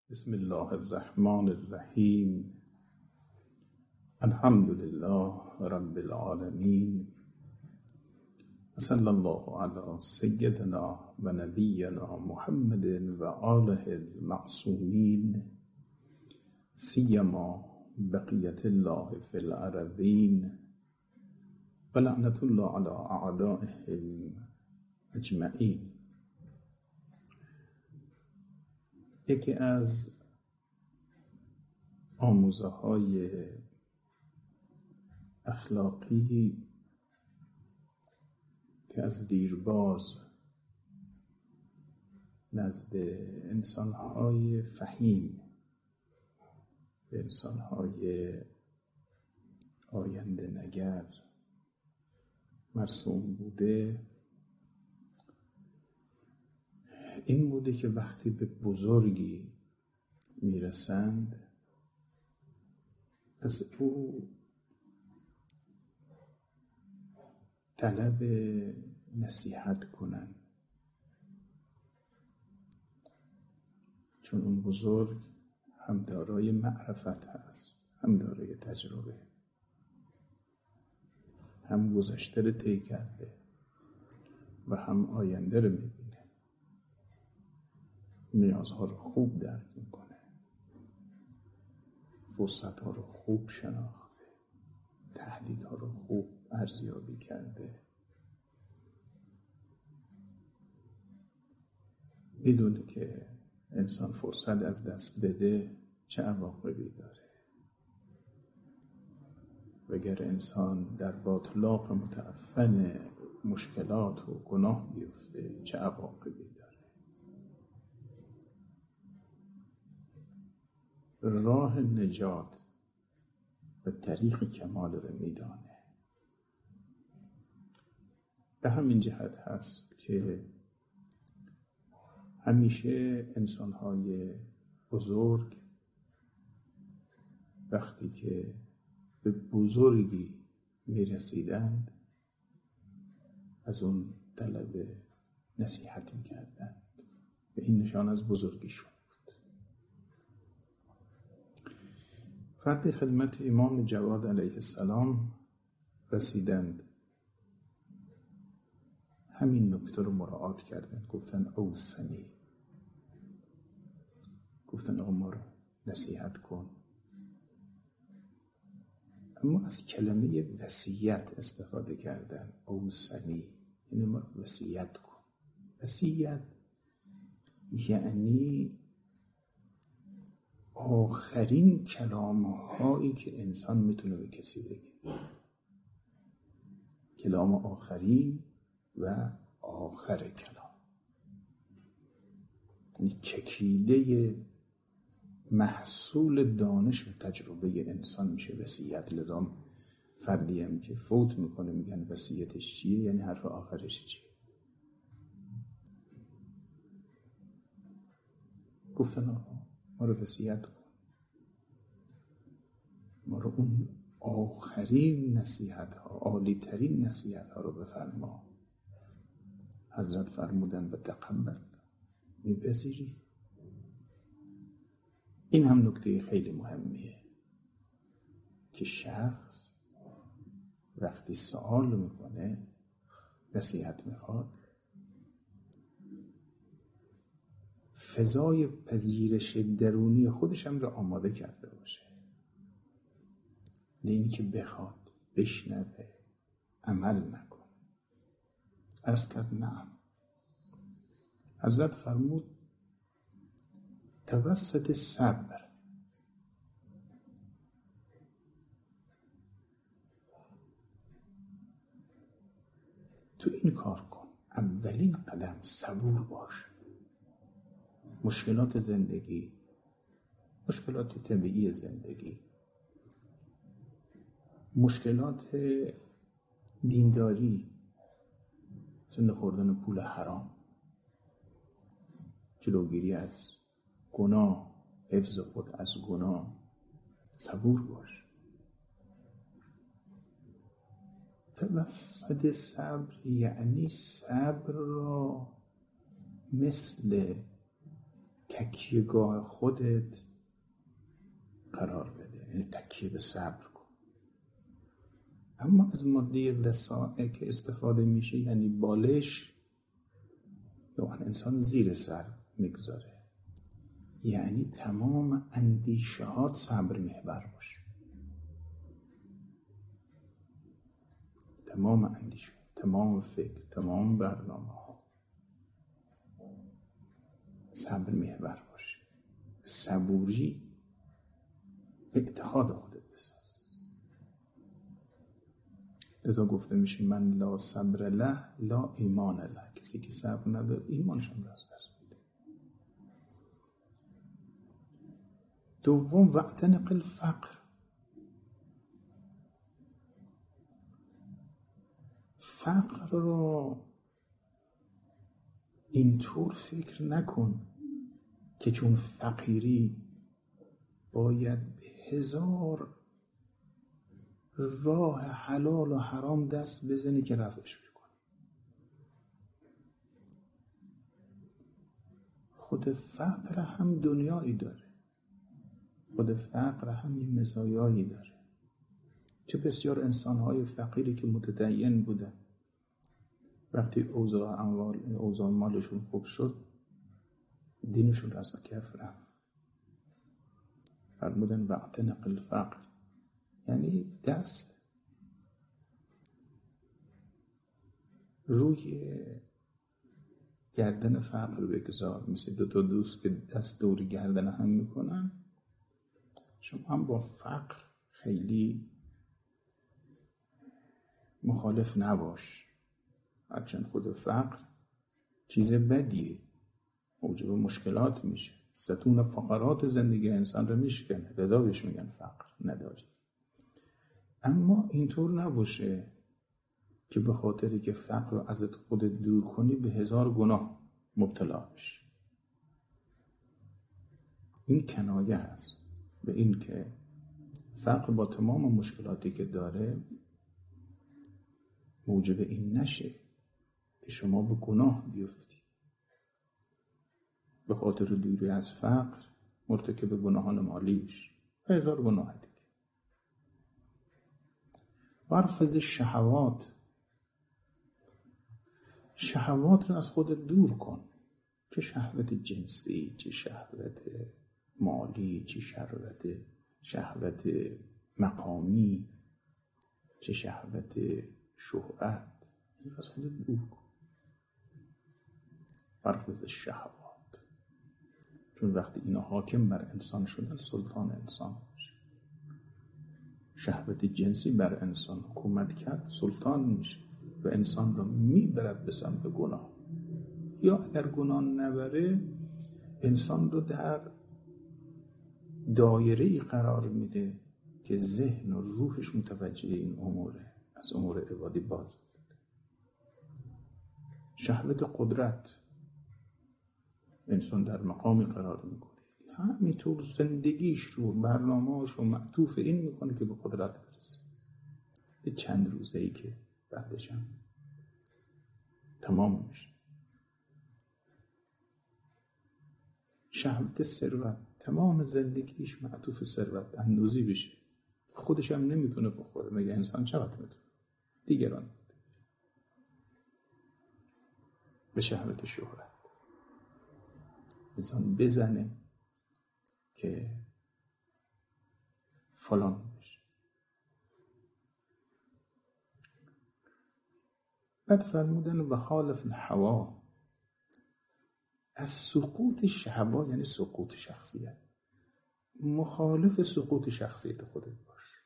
بسم الله الرحمن الرحیم. الحمد لله رب العالمین. صلی الله علی سیدنا و نبینا محمد و آله المعصومین، سیما بقیت الله فی الارضین و لعنت الله علی اعدائهم اجمعین. یکی از آموزه های اخلاقی که از دیرباز نزد انسانهای فهیم، انسانهای آینده نگر مرسوم بوده، این بوده که وقتی به بزرگی میرسند از او طلب نصیحت کنند، چون اون بزرگ هم دارای معرفت هست، هم دارای تجربه، هم گذشته رو طی کرده و هم آینده رو میبینه، نیازها رو خوب درک میکنه، فرصت ها رو خوب شناخته، تحلیل ها رو خوب ارزیابی کرده، میدونه که انسان فرصت از دست بده چه عواقبی داره، وگر انسان در باطلاق متعفن مشکلات و گناه بیفته چه عواقبی داره. راه نجات و طریق کمال رو میدانه. به همین جهت هست که همیشه انسان‌های بزرگ وقتی که به بزرگی میرسیدند از اون طلب نصیحت میکردند و این نشان از بزرگیشون. فردی خدمت امام جواد علیه السلام رسیدند، همین نکته رو مراعات کردند، گفتن اوصنی، گفتن آقا ما رو نصیحت کن، اما از کلمه وصیت استفاده کردن. اوصنی یعنی ما رو وصیت کن. وصیت یعنی آخرین کلام‌هایی که انسان میتونه به کسی بگه، کلام آخرین و آخر کلام، یعنی چکیده محصول دانش و تجربه انسان میشه وصیت. لذا فردی هم که فوت میکنه میگن وصیتش چیه، یعنی حرف آخرش چیه. گفتن آقا ما رو وصیت کن، ما رو اون آخرین نصیحت ها، عالی ترین نصیحت ها رو بفرما. حضرت فرمودن به تقبل، میپذیری؟ این هم نکته خیلی مهمیه که شخص وقتی سوال میکنه، نصیحت میخواد، فضای پذیرش درونی خودش هم رو آماده کرده باشه، نه اینی که بخواد، بشنوه، عمل نکن. عرض کرد نعم. حضرت فرمود توسط صبر، تو این کار کن. اولین قدم صبور باش. مشکلات زندگی، مشکلات طبیعی زندگی، مشکلات دینداری، سند خوردن پول حرام، جلوگیری از گناه، حفظ خود از گناه، صبور باش. توسط صبر یعنی صبر را مثل تکیهگاه خودت قرار بده، یعنی تکیه به صبر کن. اما از ماده وسائع که استفاده میشه یعنی بالش، یا انسان زیر سر میگذاره، یعنی تمام اندیشهات صبر محور باشه. تمام اندیشه، تمام فکر، تمام برنامه ها صبر محور باشه. صبوری به اتخاذ خودت بساز. لذا گفته میشه من لا صبر له لا ایمان له. کسی که صبر نداره ایمانش هم از دست میده. دوم واعتنق الفقر. فقر رو اینطور فکر نکن که چون فقیری باید به 1000 راه حلال و حرام دست بزنی که رفعش بکنی. خود فقر هم دنیایی داره، خود فقر هم یه مزایایی داره. چه بسیار انسان‌های فقیری که متدین بودن، وقتی اوضاع مالشون خوب شد دینشون را از کف رفت. فرمودن واعتنق الفقر، یعنی دست روی گردن فقر بگذار. مثل 2 دوست که دست دور گردن هم میکنن. شما هم با فقر خیلی مخالف نباش، هرچند خود فقر چیز بدیه، موجب مشکلات میشه، ستون فقرات زندگی انسان رو میشکنه، لذا بهش میگن فقر نداری. اما اینطور نباشه که به خاطری که فقر رو ازت خودت دور کنی به 1000 گناه مبتلا بشی. این کنایه هست به این که فقر با تمام مشکلاتی که داره موجب این نشه که شما به گناه بیفتی. به خاطر دوری از فقر مرتکب گناهان مالی بشی، 1000 گناه دیگه. ورفض شهوات. شهوات رو از خودت دور کن، چه شهوت جنسی، چه شهوت مالی، چه شهوت مقامی، چه شهوت شهرت. این رو از خودت دور کن. ورفض شهوات، چون وقتی اینا حاکم بر انسان شدن سلطان انسان میشه. شهوت جنسی بر انسان حکومت کرد سلطان میشه و انسان رو میبرد به سمت گناه. یا اگر گناه نبره انسان رو در دایره‌ای قرار میده که ذهن و روحش متوجه این اموره، از امور عبادی باز. شهوت قدرت، انسان در مقامی قرار میکنه همینطور زندگیش رو برنامه‌اش رو معطوف این میکنه که به قدرت برسه. به چند روزه‌ای که بعدش هم تمام میشه. شهوت ثروت، تمام زندگیش معطوف ثروت اندوزی بشه، خودش هم نمیتونه بخوره، مگه انسان چقدر میتونه دیگران. به شهوت شهرت، انسان بزنه که فلان بشه. بعد فرمودن و خالف الهوا. از سقوط شهوا یعنی سقوط شخصیت، مخالف سقوط شخصیت خودت باش.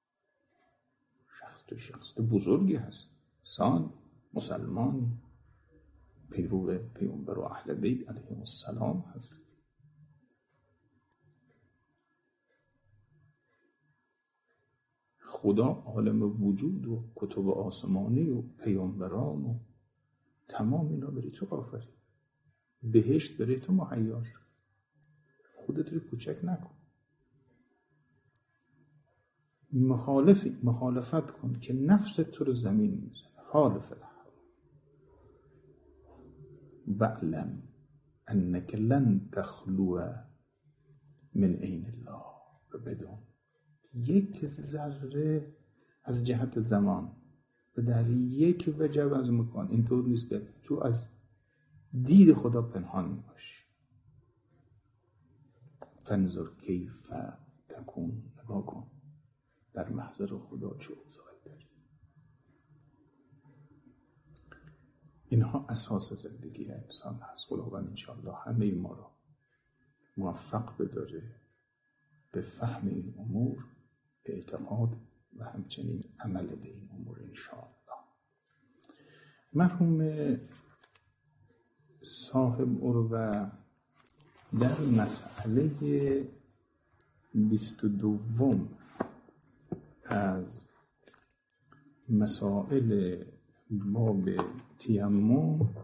شخصیت بزرگی هست، انسان مسلمانی، پیرو پیامبر و اهل بیت علیهم السلام هست. خدا عالم وجود و کتب آسمانی و پیامبران و تمام اینا برای تو آفرید، بهشت برای تو مهیا شد. خودت رو کوچک نکن. مخالفت کن که نفس تو رو زمین میزنه. خالف الهوا. وعلم انک لن تخلو من عین الله و بدون یک ذره از جهت زمان و در یک وجب از مکان اینطور نیست که تو از دید خدا پنهان باشی. فانظر کیف تکون، نگاه کن در محضر خدا چه اوضاعی داری. اینها اساس زندگی انسان هست. خداوند انشاءالله همه ما را موفق بداره به فهم این امور، اعتقاد و همچنین عمل به این امور انشاءالله. مرحوم صاحب اروه در مسئله 22 از مسائل باب تیمم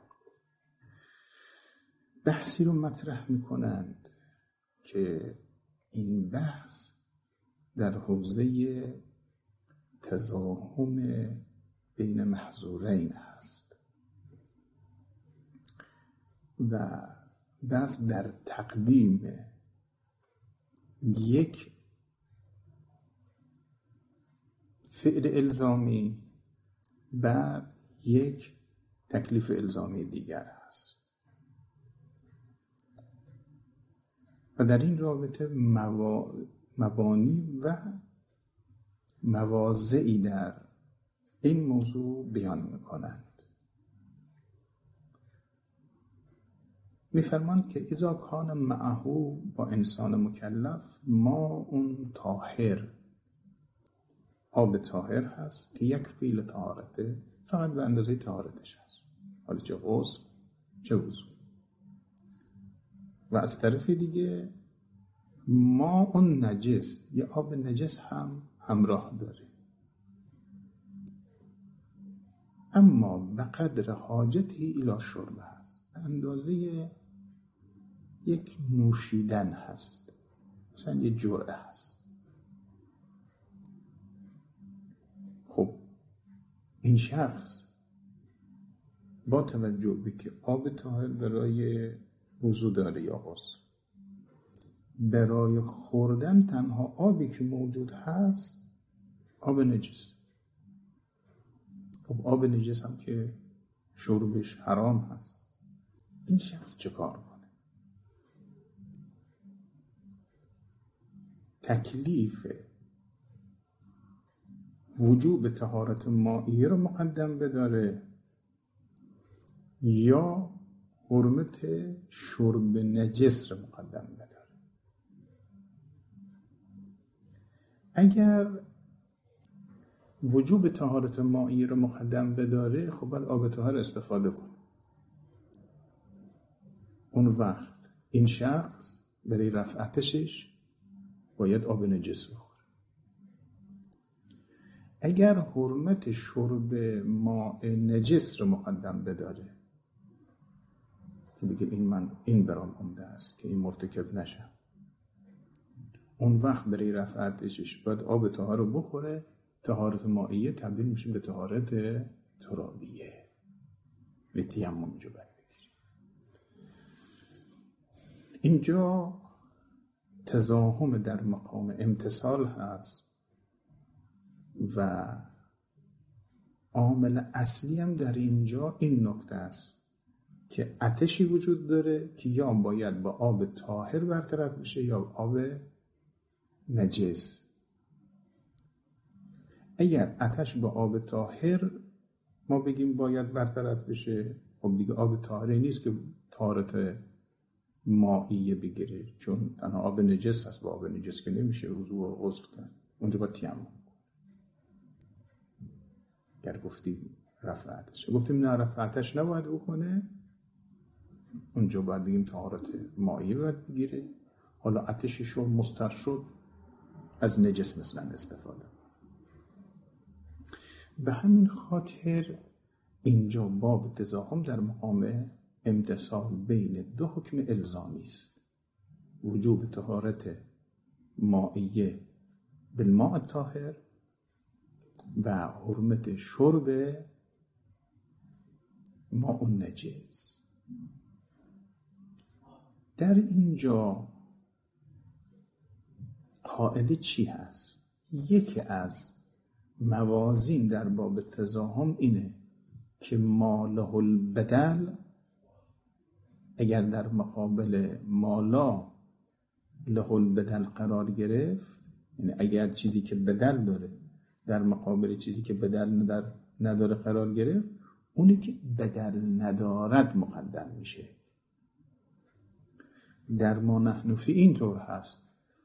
بحثی رو مطرح میکنند که این بحث در حوزه تزاحم بین محظورین هست و بحث در تقدیم یک فعل الزامی بر یک تکلیف الزامی دیگر هست و در این رابطه مبانی و مواضعی در این موضوع بیان میکنند. میفرماند که اذا کان معه با انسان مکلف ما اون طاهر، آب طاهر هست که یک فعل طهارته فقط به اندازه طهارتش هست، حالا چه غسل چه وضو، و از طرف دیگه ما اون نجس، یه آب نجس هم همراه داره، اما به قدر حاجتی الی شرب هست، به اندازه یک نوشیدن هست، مثلا یه جرعه هست. خب این شخص با توجه به که آب طاهر برای وضو داره یا غسل، برای خوردن تنها آبی که موجود هست آب نجس. خب آب نجس هم که شربش حرام هست، این شخص چه کار کنه؟ تکلیف وجوب طهارت مائیه رو مقدم بداره یا حرمت شرب نجس رو مقدم بداره؟ اگر وجوب طهارت مائیه رو مقدم بداره، خب باید آب طاهر استفاده کنه. اون وقت این شخص برای رفع آتشش باید آب نجس بخوره. اگر حرمت شرب ماء نجس رو مقدم بداره که بگه این برام عمده است که این مرتکب نشم، اون وقت برای رفع آتشش باید آب طاهر رو بخوره. طهارت مائیه تبدیل میشه به طهارت ترابیه، به تیمم اینجا باید بگیریم. اینجا تزاحم در مقام امتثال هست و عامل اصلی هم در اینجا این نکته است که آتشی وجود داره که یا باید با آب طاهر برطرف بشه یا آب نجس. اگر آتش با آب طاهر ما بگیم باید برطرف بشه، خب دیگه آب طاهری نیست که طهارت مائیه بگیره، چون تنها آب نجس هست، با آب نجس که نمیشه وضو و غسل کرد، اونجا با تیمم. گر گفتیم رفع آتش، گفتیم نه رفع آتش نباید بکنه، اونجا باید بگیم طهارت مائیه باید بگیره. حالا آتشش رو مستر شد، از نجس مثلا استفاده. به همین خاطر اینجا باب تزاحم در مقام امتثال بین دو حکم الزامی است: وجوب طهارت مائیه بالماء الطاهر و حرمت شرب ماء النجس. در اینجا قاعده چی هست؟ یکی از موازین در باب تزاحم اینه که ما له البدل اگر در مقابل مالا له البدل قرار گرفت، یعنی اگر چیزی که بدل داره در مقابل چیزی که بدل نداره قرار گرفت، اونی که بدل ندارد مقدم میشه. در ما نحن فی اینطور هست،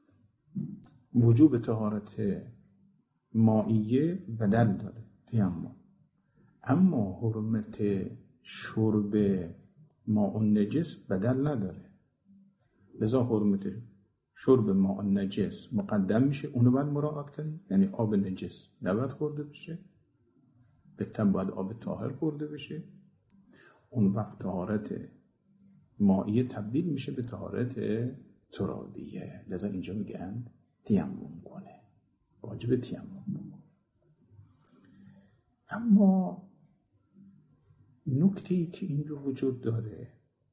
وجوب طهارت مائیه بدل داره تیمم، اما حرمت شرب ماء نجس بدل نداره، لذا حرمت شرب ماء نجس مقدم میشه، اونو باید مراعات کنیم. یعنی آب نجس نباید خورده بشه، بهتر باید آب طاهر خورده بشه. اون وقت طهارت مائیه تبدیل میشه به طهارت ترابیه، لذا اینجا میگن تیمم کنه، واجب تیمم کنه. اما نکته‌ای که اینجا وجود داره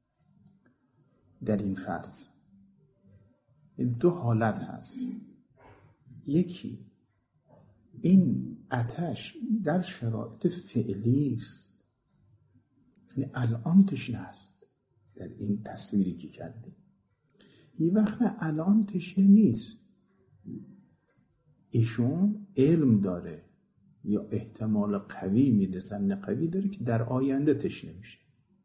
در این فرض، دو حالت هست. یکی این آتش در شرایط فعلی است، یعنی الان تشنه است، در این تصویری که کردیم. یه وقت الان تشنه نیست، ایشون علم داره یا احتمال قوی میده، ظن قوی داره که در آینده تشنه میشه.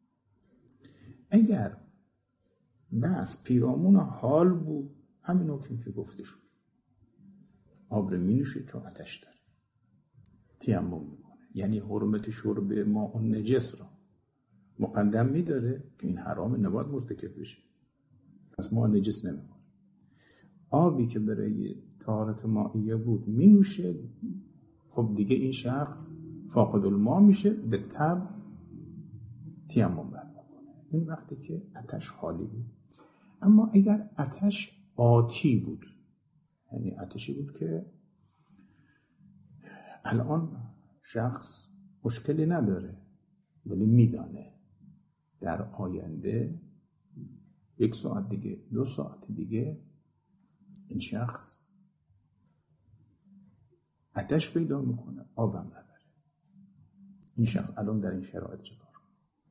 اگر بس پیرامون حال بود، همین حکمی که گفته شد، آب رو می نوشه چون آتش داره، تیمم میکنه. یعنی حرمت شرب ماء نجس را مقدم میداره که این حرام، نباید مرتکب بشه، پس ماء نجس نمیخوره. آبی که برای طهارت مائیه بود می نوشه، خب دیگه این شخص فاقد الماء میشه، به تبع تیمم برمی‌کنه. این وقتی که آتش خالی بود. اما اگر آتش آتی بود، یعنی آتشی بود که الان شخص مشکلی نداره، ولی میدانه در آینده 1 ساعت دیگه، 2 ساعت دیگه این شخص آتش پیدا میکنه، آبم نداره، این شخص الان در این شرایط چه کار؟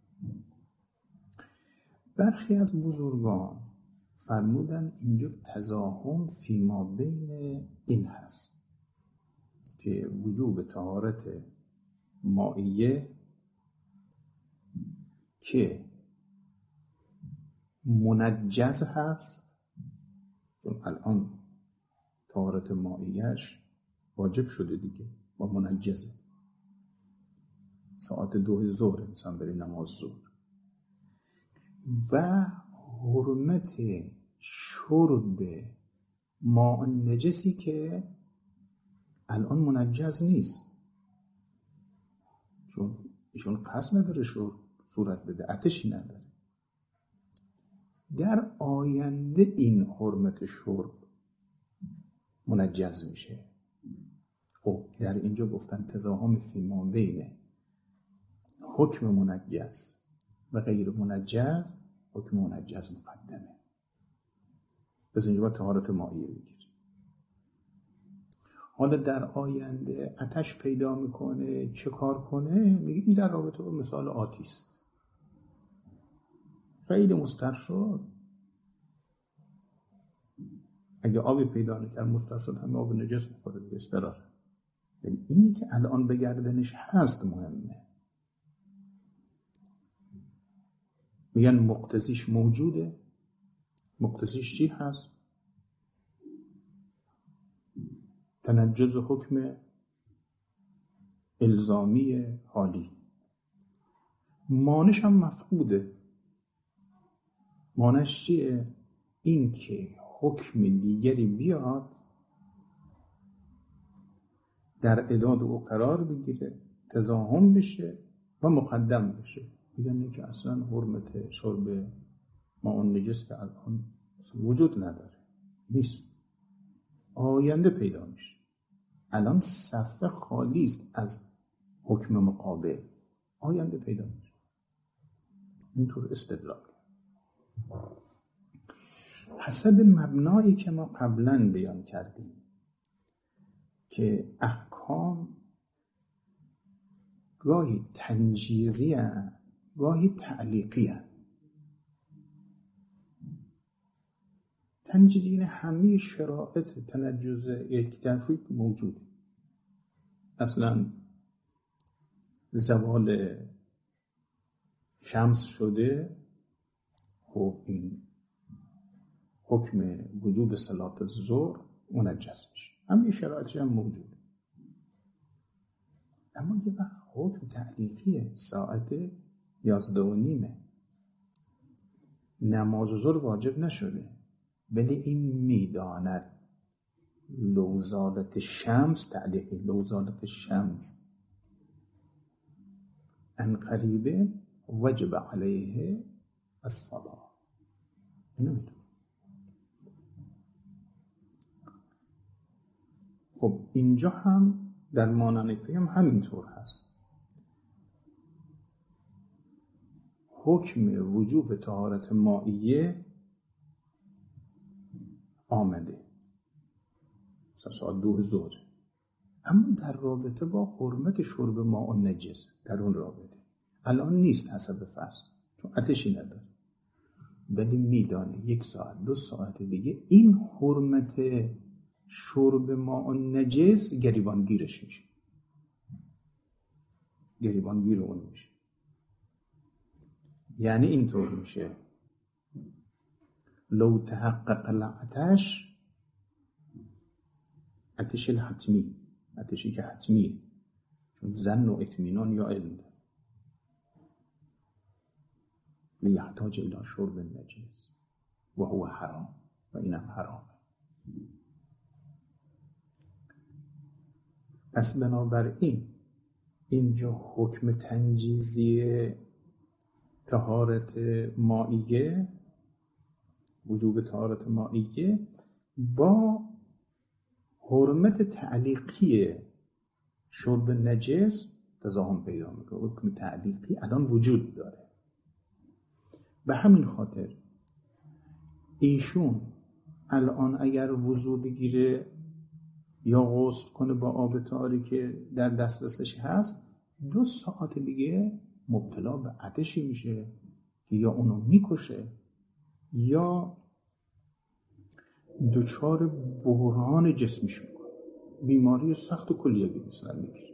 برخی از بزرگان فرمودن اینجا تزاحم فیما بین این هست که وجوب طهارت مائیه که منجز هست، چون الان طهارت مائیهش واجب شده دیگه با منجزه، ساعت 2 ظهر انسان بری نماز ظهر، و حرمت شرب ماء نجسی که الان منجز نیست، چون ایشون قصد نداره شرب صورت بده، آتشی نداره. در آینده این حرمت شرب منجز میشه. خب در اینجا گفتن تزاحم فیما بین حکم منجز و غیر منجز، حکم منجز مقدمه، پس اینجا باید طهارت مائیه بگیر. حالا در آینده آتش پیدا میکنه، چه کار کنه؟ میگه این در رابطه با مثال آتی است، خیلی مستر شد، اگه آبی پیدا نکرد مستر شد، همه آب نجس میخوره دیگه، استرار. یعنی اینی که الان به گردنش هست مهمه. میگن مقتضیش موجوده. مقتضیش چی هست؟ تنجز حکم الزامی حالی. مانش هم مفقوده. مانش چیه؟ این که حکم دیگری بیاد در اعداد او قرار بگیره، تزاحم بشه و مقدم بشه. میگن که اصلا حرمت شرب ماء نجس که الان وجود نداره، نیست، آینده پیدا میشه. الان صفحه خالی است از حکم مقابل، آینده پیدا میشه. اینطور استدلال. حسب مبنایی که ما قبلا بیان کردیم که احکام گاهی تنجیزی هست، گاهی تعلیقی هست. تنجیزی یعنی همه شرایط تنجز یک طرفی موجود. اصلا زوال شمس شده، خب این حکم وجوب صلات الظهر منجز میشه، همه شرایطش هم موجود. اما یه وقت حکم تعلیقیه، ساعت 11:30 نماز ظهر واجب نشده، ولی این میداند لو زالت شمس، تعلیقی لو زالت شمس ان قریبه وجب علیه الصلاة. اینو میدونه. خب اینجا هم در مانعنفی هم همینطور هست. حکم وجوب طهارت مائیه آمده ساعت 2 ظهر، اما در رابطه با حرمت شرب ماء نجس در اون رابطه الان نیست حسب فرض، چون آتشی نداره، ولی میدانه 1 ساعت 2 ساعت دیگه این حرمت شرب ماء نجس گریبانگیرش میشه، گریبانگیر اون میشه. یعنی اینطور میشه لو تحقق العطش، عطش الحتمی، عطشی که حتمیه، چون ظن و اطمینان یا علم داره، لیحتاج الى شرب النجس و هو حرام، و اینم حرامه. پس بنابراین اینجا حکم تنجیزی طهارت مائیه، وجوب طهارت مائیه با حرمت تعلیقی شرب نجس تضاهم پیدا میکنه. حکم تعلیقی الان وجود داره. به همین خاطر ایشون الان اگر وضو بگیره یا غسل کنه با آب طاهری که در دسترسش هست، 2 ساعت دیگه مبتلا به آتشی میشه که یا اونو میکشه یا دچار بحران جسمیش میکنه، بیماری سخت و کلیوی مثلا میگیره،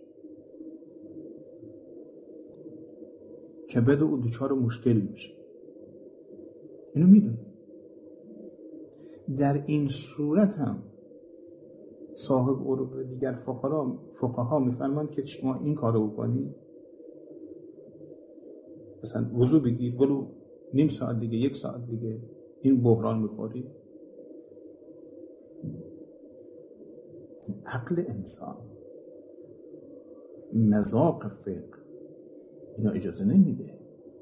کبد او دچار مشکل میشه. اینو میدونه. در این صورت هم صاحب عروق دیگر فقها میفرمایند که شما این کارو بکنی، مثلا وضو بگیر ولو نیم ساعت دیگه 1 ساعت دیگه این بحران میخوری. عقل انسان، مذاق فقه اینا اجازه نمیده.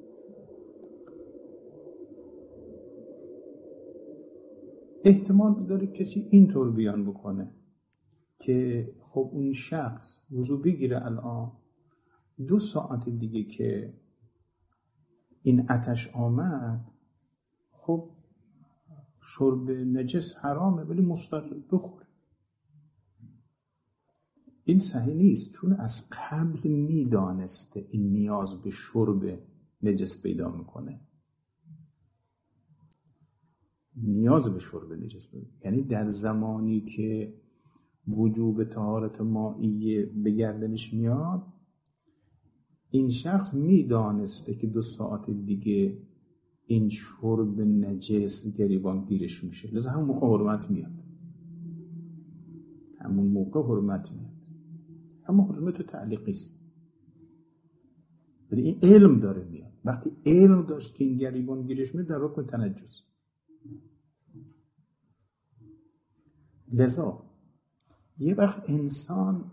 احتمال داره کسی اینطور بیان بکنه که خب اون شخص وضو بگیره الان، 2 ساعت دیگه که این آتش آمد، خب شرب نجس حرامه ولی مستقل بخوره. این صحیح نیست، چون از قبل میدانسته این نیاز به شرب نجس پیدا میکنه. نیاز به شرب نجس پیدا، یعنی در زمانی که وجوب طهارت مائیه به گردنش میاد، این شخص میدانسته که 2 ساعت دیگه این شرب نجس گریبان گیرش میشه، لذا همون موقع حرمت میاد، همون موقع حرمت میاد. اما حرمت تعلیقی است، ولی این علم داره میاد. وقتی علم داشت که این گریبان گیرش میاد در حکم تنجس. لذا یه وقت انسان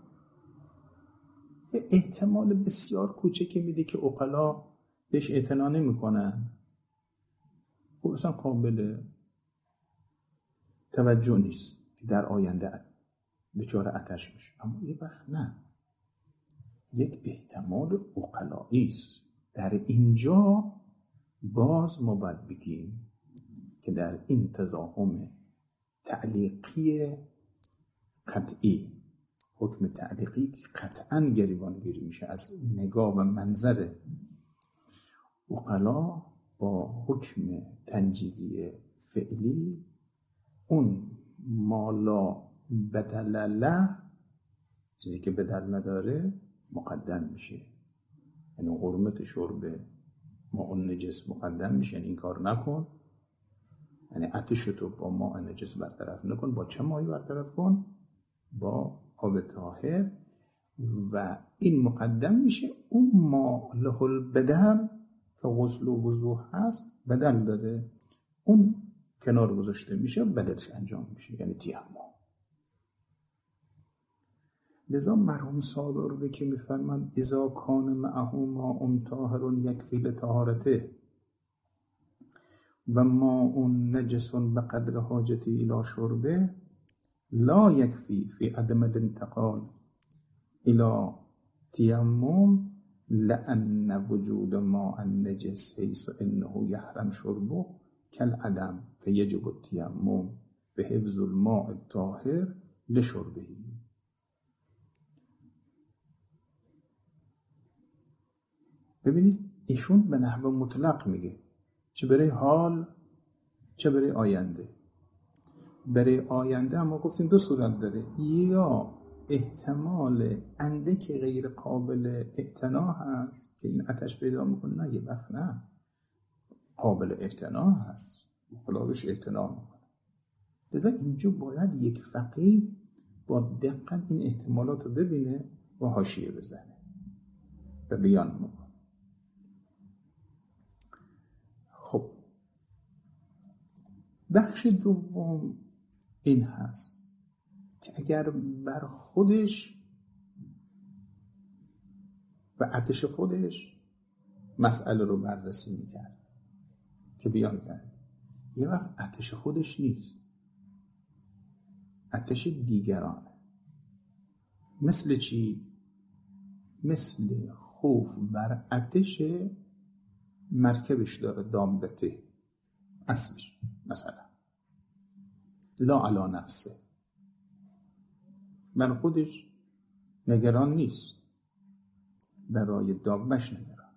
احتمال بسیار کوچکی میده که عقلا بهش اعتنا نمیکنن، خب اصلا قابل توجه نیست که در آینده دچار آتش میشه. اما یه وقت نه، یک احتمال عقلایی است. در اینجا باز ما باید بگیم که در این تضاهم تعلیقی قطعی، حکم تعلیقی قطعاً گریبانگیری میشه از نگاه و منظر عقلا با حکم تنجیزی فعلی، اون مالا بدل له، چیزی که بدل نداره، مقدم میشه. یعنی حرمت شرب ماء نجس مقدم میشه، یعنی این کار نکن، یعنی عطشتو با ماء نجس برطرف نکن. با چه مایی برطرف کن؟ با آب طاهر. و این مقدم میشه. اون ما له البدل که غسل و وضو هست، بدل داره، اون کنار گذاشته میشه، بدلش انجام میشه، یعنی تیمم. لذا مرحوم صادر که میفرمند اذا کان معه ماء طاهر یکفی لطهارته و ماء نجس بقدر حاجته الى شربه لا یکفی فی عدم الانتقال الى تیمم لأن وجود ماء نجس حیث انه یحرم شربه کالعدم فیجب التیمم بحفظ الماء الطاهر لشربه. ببینید ایشون به نحو مطلق میگه، چه برای حال چه برای آینده. برای آینده هم ما گفتیم دو صورت داره، یا احتمال اندک غیر قابل اعتنا هست که این آتش پیدا میکنه، نه یه وقت نه، قابل اعتنا هست، خلاقش اعتنا میکنه. لذا اینجا باید یک فقیه با دقت این احتمالات رو ببینه و حاشیه بزنه و بیان میکنه. خب بخش دوم این هست که اگر بر خودش و آتش خودش مسئله رو بررسی میکرد که بیان کرد، یه وقت آتش خودش نیست، آتش دیگرانه. مثل چی؟ مثل خوف بر آتش مرکبش داره، دامبته اصلش، مثلا لا علی نفسه، بر خودش نگران نیست، برای دابش نگران.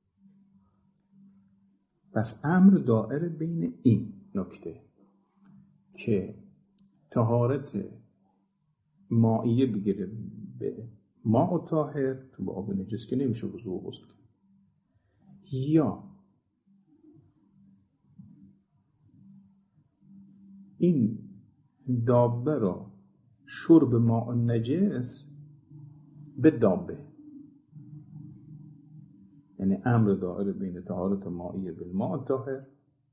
پس امر دائر بین این نکته که طهارت مائیه بگیره به ماء طاهر، تو با آب نجس که نمیشه وضو و غسل، یا این دابه را شرب ماء نجس به دابه، یعنی امر دائر بین طهارت مائیه بالماء طاهر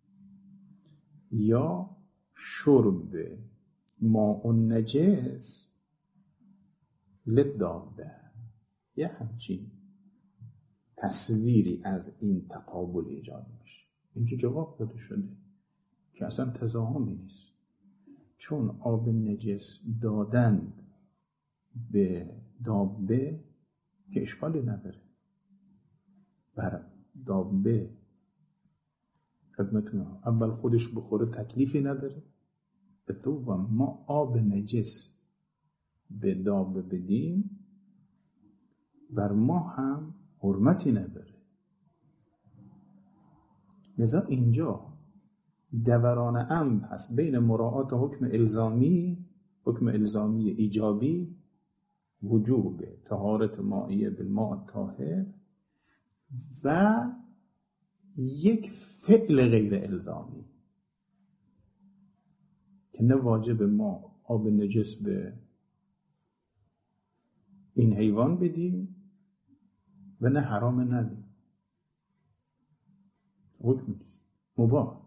یا شرب ماء نجس للدابه. یه همچین تصویری از این تقابل ایجاد میشه. اینجا جواب داده شده که اصلا تضاهمی نیست، چون آب نجس دادن به دابه که اشکالی نداره، بر دابه خدمتون اول خودش بخوره تکلیفی نداره، به دوم ما آب نجس به دابه بدیم بر ما هم حرمتی نداره. لذا اینجا دوران امر هست بین مراعات حکم الزامی ایجابی، وجوب طهارت مائیه بالماء طاهر، و یک فعل غیر الزامی که نه واجب ما آب نجس به این حیوان بدیم و نه حرام ندیم، حکم نیست، مباح.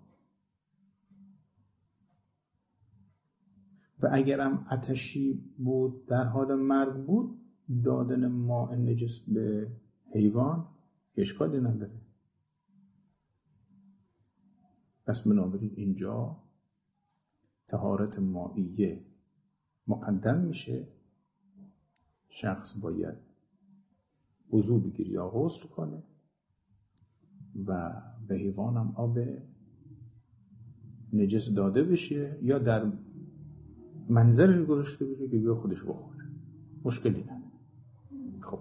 و اگرم آتشی بود در حال مرگ بود، دادن ماء نجس به حیوان اشکالی نداره. پس بنابراین اینجا طهارت مائیه مقدم میشه، شخص باید وضو بگیره یا غسل کنه و به حیوانم آب نجس داده بشه یا در منظر گذاشته بشه که بیا خودش بخوره، مشکلی نه. خب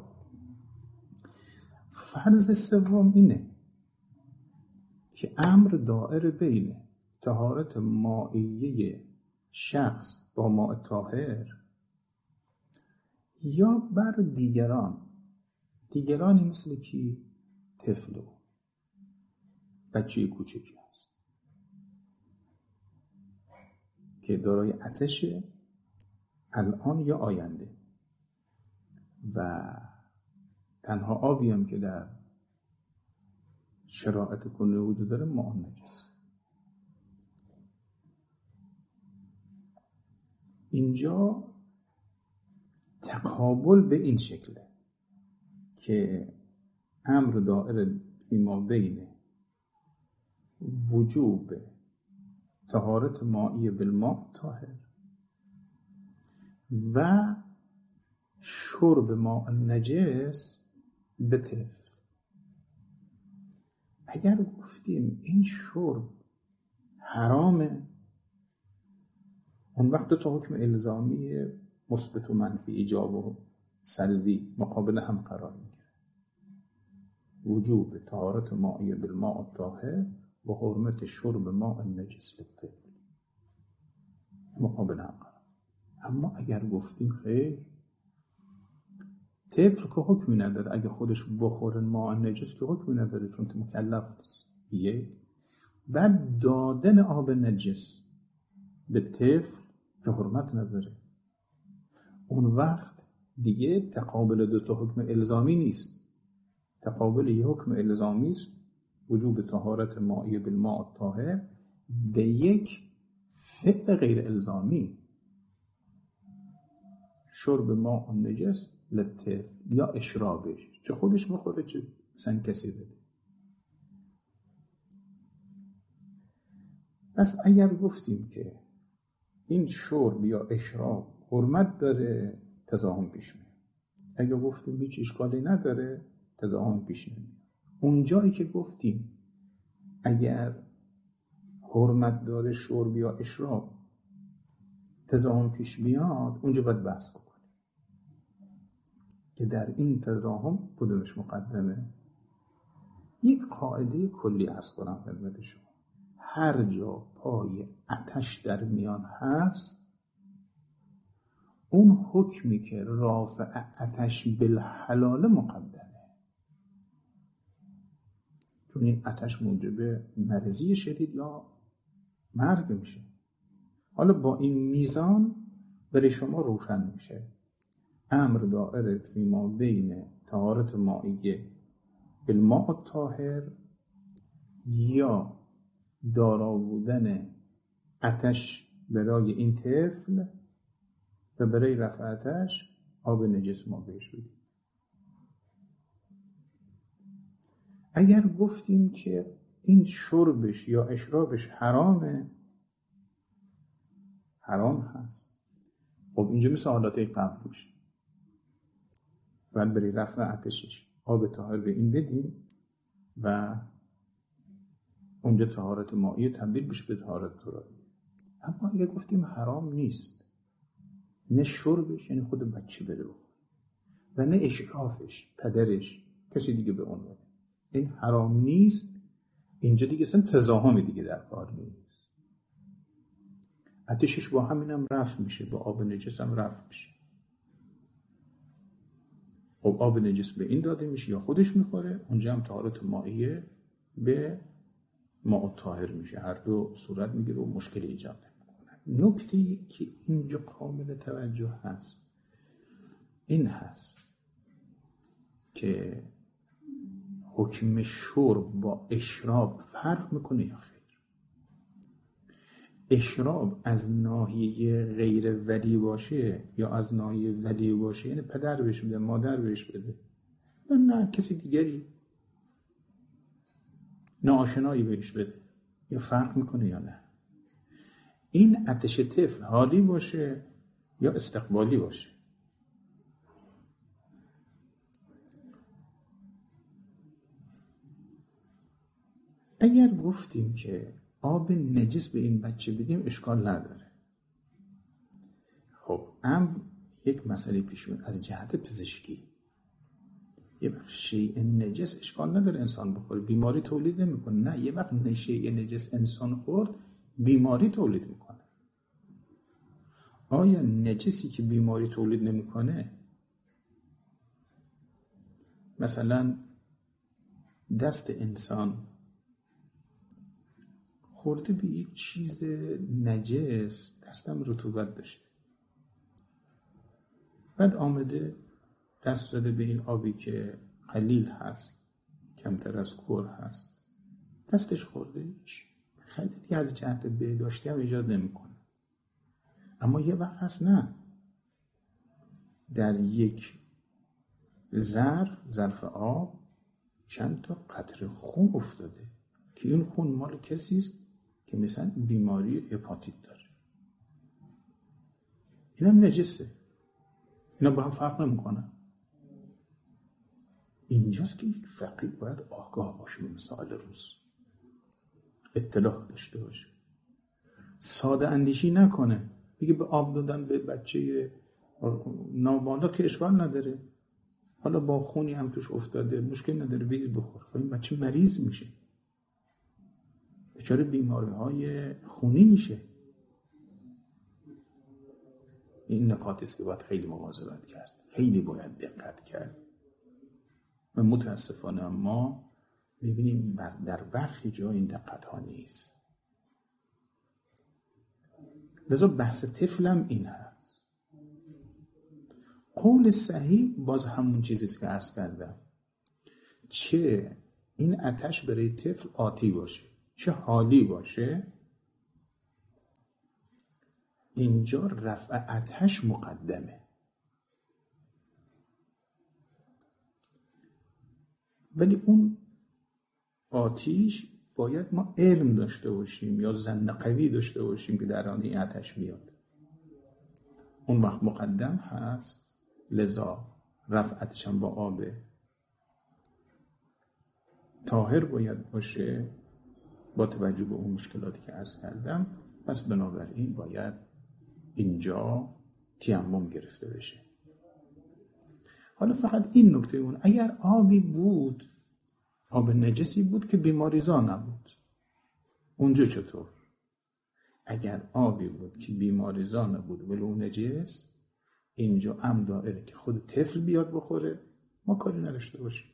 فرض سوم اینه که امر دائر بین طهارت مائیه شخص با ماء طاهر یا بر دیگرانی مثل کی؟ طفل و بچه کوچکی هست که دارای آتش الان یا آینده و تنها آبی هم که در شرایط کنه وجود داره ماء نجس. اینجا تقابل به این شکله که امر دائر فیما بین وجوب طهارت مائیه بالماء طاهر و شرب ماء نجس به طفل. اگر گفتیم این شرب حرامه، اون وقت تا حکم الزامی مثبت و منفی، ایجاب و سلبی مقابل هم قرار میگیره. وجوب طهارت مائیه بالماء الطاهر و حرمت شرب ماء نجس للطفل مقابل هم قرار. اما اگر گفتیم خیر، طفل که حکمی نداره، اگه خودش بخوره ماء نجس که حکمی نداره چون تو مکلف نیست. بعد دادن آب نجس به طفل که حرمت نداره، اون وقت دیگه تقابل دو تا حکم الزامی نیست، تقابل یه حکم الزامی است، وجوب طهارت مائیه بالماء الطاهر، به یک فعل غیر الزامی، شرب ماء نجس للطفل یا اشرابش، چه خودش بخوره چه مثلا کسی بده. پس اگر گفتیم که این شرب یا اشراب حرمت داره، تضاهم پیش میاد. اگر گفتیم هیچ اشکالی نداره، تضاهم پیش نمیاد. اون جایی که گفتیم اگر حرمت داره شرب یا اشراب، تضاهم پیش میاد، اونجا باید بحث بکنیم که در این تضاهم کدومش مقدمه. یک قاعده کلی عرض کنم خدمت شما: هر جا پای آتش در میان هست، اون حکمی که رافع آتش بالحلال مقدمه، چون این آتش موجب مرضی شدید یا مرگ میشه. حالا با این میزان برای شما روشن میشه امر دائر فیما بین طهارت مائیه بالماء الطاهر یا دارا بودن آتش برای این طفل و برای رفع آتش آب نجس ما بهش بدیم. اگر گفتیم که این شربش یا اشرابش حرامه، حرام هست، خب اینجا مثل حالات قبل میشه، باید برای رفع آتشش آب طاهر به این بدیم و اونجا طهارت مائیه تبدیل بشه به طهارت ترابی. اما اگر گفتیم حرام نیست، نه شربش یعنی خود بچه بره و نه اشرافش پدرش کسی دیگه به اون بده، این حرام نیست، اینجا دیگه اصلا تضاهم دیگه در کار نیست. آتشش با همینم رفع میشه، با آب نجس هم رفع میشه. خب آب نجس به این داده میشه یا خودش میخوره، اونجا هم طهارت مائیه به ماء طاهر میشه، هر دو صورت میگیره و مشکل ایجاد نمیکنه. نکته که اینجا کامل توجه هست این هست که حکم شرب با اشراب فرق میکنه یا خیر. اشراب از ناحیه غیر ولی باشه یا از ناحیه ولی باشه، یعنی پدر بهش بده، مادر بهش بده، یا نه کسی دیگری ناآشنایی بهش بده، یا فرق میکنه یا نه. این آتش طفل حالی باشه یا استقبالی باشه. اگر گفتیم که آب نجس به این بچه بدیم اشکال نداره. خب یک مسئله پیش میاد از جهت پزشکی. یه وقت شیء نجس اشکال نداره انسان بخوره، بیماری تولید نمیکنه. نه، یه وقت شیء نجس انسان خورد بیماری تولید میکنه. آیا نجسی که بیماری تولید نمیکنه، مثلا دست انسان خورده به یک چیز نجس، دستم رطوبت داشته، بعد آمده دست زده به این آبی که قلیل هست، کمتر از کور هست، دستش خورده، خیلی از جهت بهداشتی هم ایجاد نمیکنه. اما یه وقت هست نه، در یک ظرف آب چند تا قطره خون افتاده که این خون مال کسی است که مثلا بیماری هپاتیت داره، اینم نجسه، اینا با هم فرق نمیکنن. اینجاست که یک فقیه باید آگاه باشه به مسائل روز، اطلاع داشته باشه، ساده اندیشی نکنه، دیگه به آب دادن به بچه نابالغ که اشکال نداره، حالا با خونی هم توش افتاده مشکل نداره، بگیر بخور. این بچه مریض میشه، دچار بیماری‌های خونی میشه. این نکاتی است که باید خیلی مواظبت کرد، خیلی باید دقت کرد. و متاسفانه ما میبینیم در برخی جا این دقت ها نیست. لذا بحث طفلم این هست. قول صحیح باز همون چیزیست که عرض کردم، چه این آتش برای طفل آتی باشه چه حالی باشه، اینجا رفع آتش مقدمه. ولی اون آتیش باید ما علم داشته باشیم یا ظن قوی داشته باشیم که در آن این آتش میاد، اون وقت مقدم هست. لذا رفع آتش هم با آب طاهر باید باشه با توجه به اون مشکلاتی که عرض کردم. پس بنابراین باید اینجا تیمم گرفته بشه. حالا فقط این نکته اون، اگر آبی بود، آب نجسی بود که بیماریزا نبود، اونجا چطور؟ اگر آبی بود که بیماریزا نبود ولی اون نجس، اینجا دائره که خود طفل بیاد بخوره ما کاری نداشته باشیم،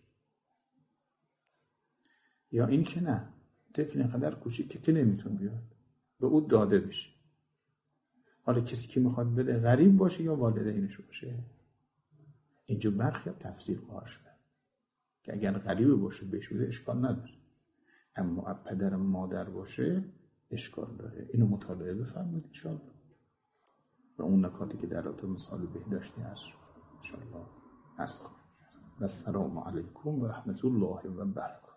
یا این که نه، طفل اینقدر کوچیکه که نمیتون بیاد، به او داده بشه. حالا کسی که میخواد بده غریب باشه یا والدینش باشه، اینجا برخی تفسیر قرار شده که اگر غریب باشه بهش بده اشکال نداره، اما پدر مادر باشه اشکال داره. اینو مطالعه بفرمایید انشاءالله و اون نکاتی که در رابطه مثال بهداشتی هست انشاءالله عرض کنم. السلام علیکم و رحمت الله و برکاته.